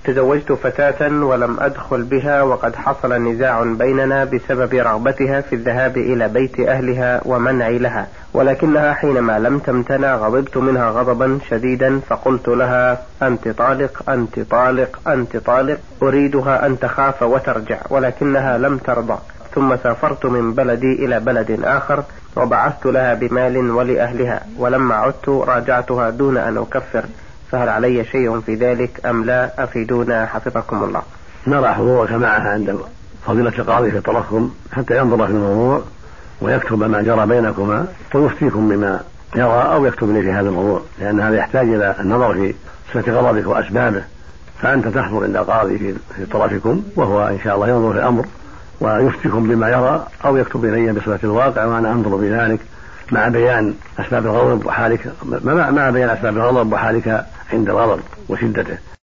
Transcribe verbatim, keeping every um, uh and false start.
تزوجت فتاة ولم أدخل بها، وقد حصل نزاع بيننا بسبب رغبتها في الذهاب إلى بيت أهلها ومنعي لها، ولكنها حينما لم تمتنع غضبت منها غضبا شديدا، فقلت لها: أنت طالق أنت طالق أنت طالق، أريدها أن تخاف وترجع، ولكنها لم ترضى. ثم سافرت من بلدي إلى بلد آخر وبعثت لها بمال ولأهلها، ولما عدت راجعتها دون أن أكفر، فهل علي شيء في ذلك أم لا؟ أفيدونا حفظكم الله. نرى حضورك معها عند فضيلة القاضي في طرفكم حتى ينظر في الموضوع ويكتب ما جرى بينكما ويفتيكم بما يرى أو يكتب لي في هذا الموضوع، لأن هذا يحتاج إلى النظر في صفة غضبك وأسبابه. فأنت تحضر عند القاضي في طرفكم وهو إن شاء الله ينظر في الأمر ويفتيكم بما يرى أو يكتب إلي بصفة الواقع، وأنا أنظر بذلك مع بيان أسباب الغضب وحالك مع بيان أسباب الغضب وحالك عند الغضب وشدته.